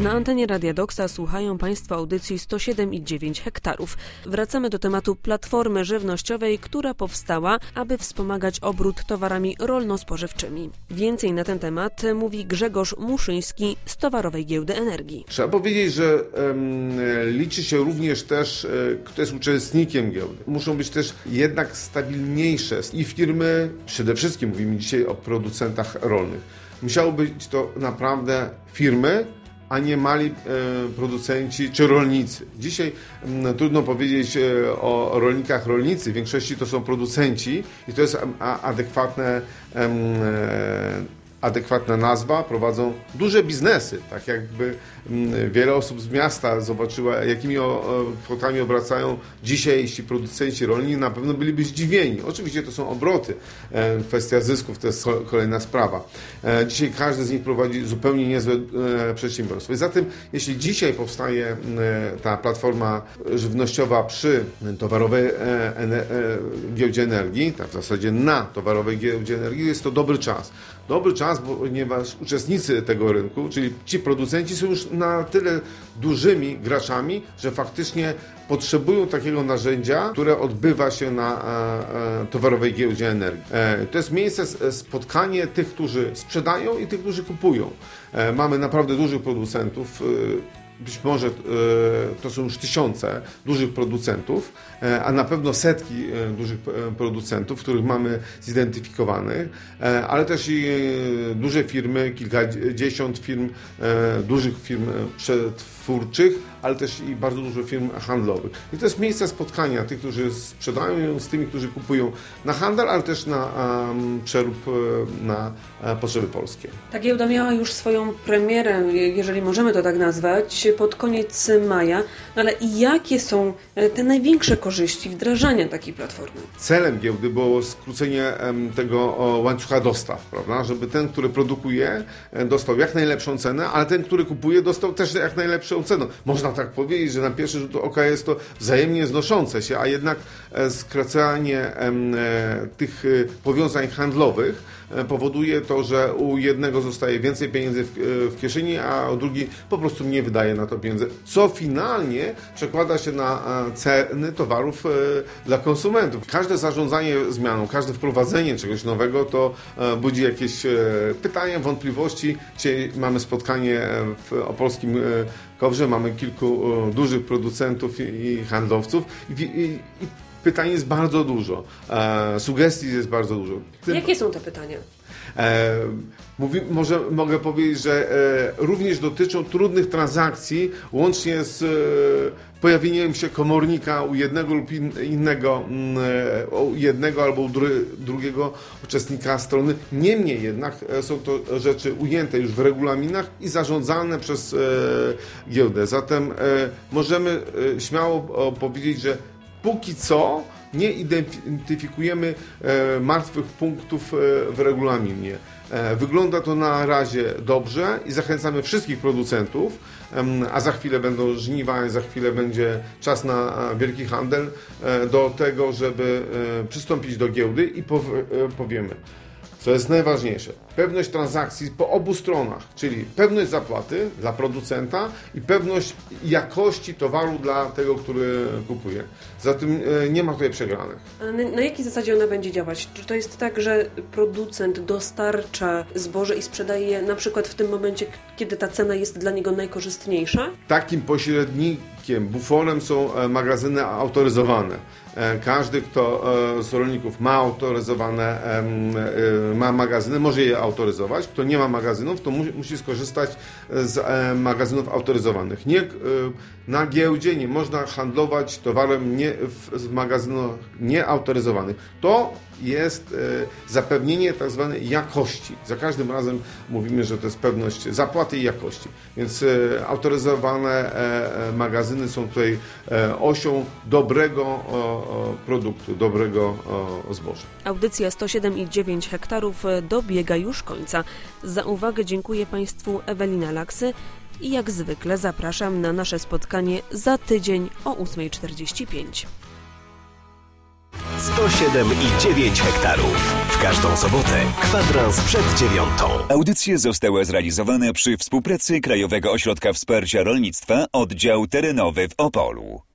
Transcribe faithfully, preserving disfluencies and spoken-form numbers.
Na antenie Radia Doksa słuchają Państwo audycji sto siedem i dziewięć hektarów. Wracamy do tematu platformy żywnościowej, która powstała, aby wspomagać obrót towarami rolno-spożywczymi. Więcej na ten temat mówi Grzegorz Muszyński z Towarowej Giełdy Energii. Trzeba powiedzieć, że um, liczy się również też, kto jest uczestnikiem giełdy. Muszą być też jednak stabilniejsze i firmy, przede wszystkim mówimy dzisiaj o producentach rolnych. Musiały być to naprawdę firmy, a nie mali e, producenci czy rolnicy. Dzisiaj m, trudno powiedzieć e, o rolnikach rolnicy, w większości to są producenci i to jest a, adekwatne, e, adekwatna nazwa, prowadzą duże biznesy, tak jakby m, wiele osób z miasta zobaczyła, jakimi o, o, kwotami obracają dzisiaj ci producenci rolni, na pewno byliby zdziwieni. Oczywiście to są obroty, e, kwestia zysków to jest kolejna sprawa. E, dzisiaj każdy z nich prowadzi zupełnie niezłe e, przedsiębiorstwo. I zatem, jeśli dzisiaj powstaje e, ta platforma żywnościowa przy Towarowej e, e, Giełdzie Energii, tak w zasadzie na Towarowej Giełdzie Energii, jest to dobry czas. Dobry czas, ponieważ uczestnicy tego rynku, czyli ci producenci, są już na tyle dużymi graczami, że faktycznie potrzebują takiego narzędzia, które odbywa się na e, e, Towarowej Giełdzie Energii. E, to jest miejsce, spotkanie tych, którzy sprzedają i tych, którzy kupują. E, mamy naprawdę dużych producentów. E, Być może e, to są już tysiące dużych producentów, e, a na pewno setki e, dużych e, producentów, których mamy zidentyfikowanych, e, ale też i e, duże firmy, kilkadziesiąt firm, e, dużych firm przetwórczych, ale też i bardzo dużo firm handlowych. I to jest miejsce spotkania tych, którzy sprzedają, z tymi, którzy kupują na handel, ale też na um, przerób na um, potrzeby polskie. Ta giełda miała już swoją premierę, jeżeli możemy to tak nazwać, pod koniec maja. No ale jakie są te największe korzyści wdrażania takiej platformy? Celem giełdy było skrócenie um, tego o, łańcucha dostaw, prawda? Żeby ten, który produkuje, dostał jak najlepszą cenę, ale ten, który kupuje, dostał też jak najlepszą cenę. Można tak powiedzieć, że na pierwszy rzut oka jest to wzajemnie znoszące się, a jednak skracanie tych powiązań handlowych powoduje to, że u jednego zostaje więcej pieniędzy w kieszeni, a u drugi po prostu nie wydaje na to pieniędzy, co finalnie przekłada się na ceny towarów dla konsumentów. Każde zarządzanie zmianą, każde wprowadzenie czegoś nowego to budzi jakieś pytania, wątpliwości. Dzisiaj mamy spotkanie w opolskim Kowrze, mamy kilku dużych producentów i handlowców i, i, i pytań jest bardzo dużo, e, sugestii jest bardzo dużo. Tym, Jakie są te pytania? E, mówi, może mogę powiedzieć, że e, również dotyczą trudnych transakcji, łącznie z e, pojawieniem się komornika u jednego lub in, innego, e, u jednego albo u dru, drugiego uczestnika strony. Niemniej jednak e, są to rzeczy ujęte już w regulaminach i zarządzane przez e, giełdę. Zatem e, możemy e, śmiało o, powiedzieć, że póki co nie identyfikujemy e, martwych punktów e, w regulaminie. E, wygląda to na razie dobrze i zachęcamy wszystkich producentów, e, a za chwilę będą żniwa, za chwilę będzie czas na a, wielki handel, e, do tego, żeby e, przystąpić do giełdy i pow, e, powiemy, co jest najważniejsze, pewność transakcji po obu stronach, czyli pewność zapłaty dla producenta i pewność jakości towaru dla tego, który kupuje. Zatem nie ma tutaj przegranych. A na, na jakiej zasadzie ona będzie działać? Czy to jest tak, że producent dostarcza zboże i sprzedaje je na przykład w tym momencie, kiedy ta cena jest dla niego najkorzystniejsza? Takim pośrednikiem, buforem są magazyny autoryzowane. Każdy, kto z rolników ma autoryzowane, ma magazyny, może je autoryzować. Kto nie ma magazynów, to musi skorzystać z magazynów autoryzowanych. Nie, na giełdzie nie można handlować towarem nie, w magazynach nieautoryzowanych. To jest zapewnienie tak zwanej jakości. Za każdym razem mówimy, że to jest pewność zapłaty i jakości. Więc autoryzowane magazyny są tutaj osią dobrego produktu, dobrego zboża. Audycja sto siedem i dziewięć hektarów dobiega już końca. Za uwagę dziękuję Państwu Ewelina Laksy i jak zwykle zapraszam na nasze spotkanie za tydzień o ósma czterdzieści pięć. sto siedem i dziewięć hektarów. W każdą sobotę kwadrans przed dziewiątą. Audycje zostały zrealizowane przy współpracy Krajowego Ośrodka Wsparcia Rolnictwa, oddział terenowy w Opolu.